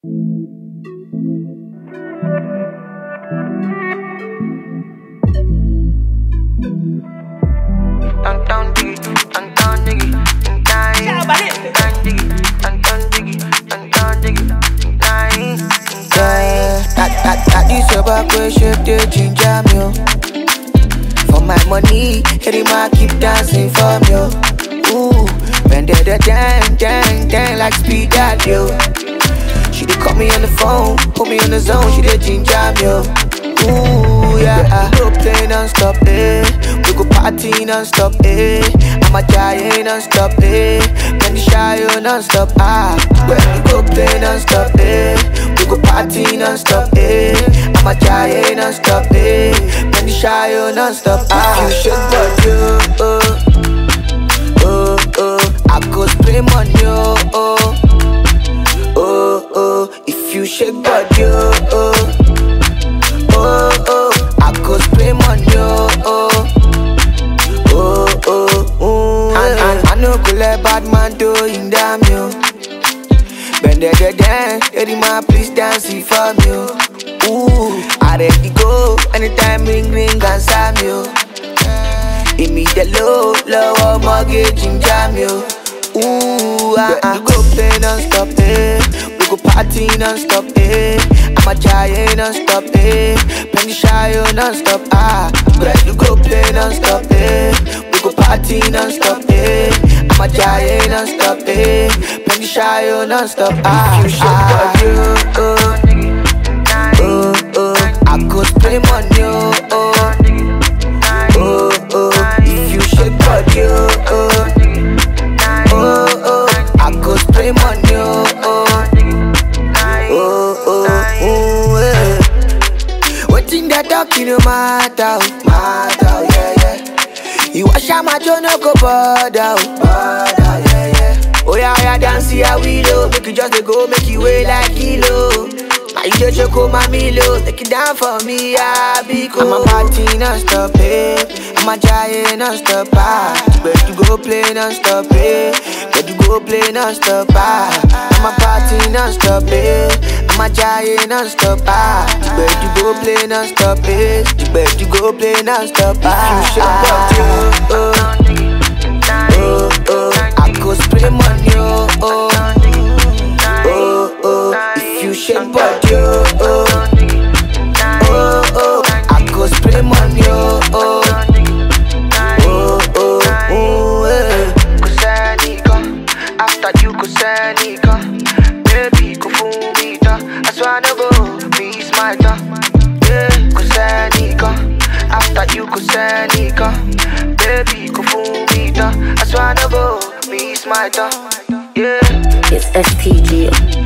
That this your back way shape they ginger me, oh. For my money, Eddie Ma keep dancing for me, oh. Ooh, when they dang like speed that, yo. She dey call me on the phone, put me on the zone, she dey ginger me, oh. Ooh, yeah, we go play non-stop, eh. We go party non-stop, eh. I'm a giant non-stop, eh. When the shy, non-stop, ah. We go play non-stop, eh. We go party non-stop, eh. I'm a giant non-stop, eh. When the shy, non-stop, ah. You should but you, I go spray money, if you shake body, I go spray money, I no go let bad man do in damn you. Bend the dance, Eddie Ma please dance it for me, ooh, I ready go anytime ring and you. Give me the low mortgage in jam you. Ooh, we go play non-stop, eh. We go party non-stop, eh. I'm a giant non-stop, eh. Penny shy non-stop, ah. We go play non-stop, eh. We go party non-stop, eh. I'm a giant non-stop, eh. Penny shy non-stop, ah. If you shake body, I go spray money, if you shake body, I go spray money, Waiting that talking no matter, yeah. You wash out my jaw, no go bother, yeah. Oh yeah, dance here we low. Make you just go, make you weigh like kilo. Now you just choke my Milo, take it down for me, I be cool. I'm a party non-stop, eh. I'm a giant non-stop, ah. But you go play non-stop, eh. But you go play non-stop, ah. I'm a party non-stop, eh. I'm a giant non-stop, ah. But you go play non-stop, eh. But you go play non-stop, ah. If you shake up, I go spray money, if you shake body, I go spray money, Kusanika, after you Kusanika, baby Kufumita, I swear no go, be smarter, yeah, Kusanika, after you Kusanika, baby Kufumita, I swear no go, be smarter, yeah. It's STG.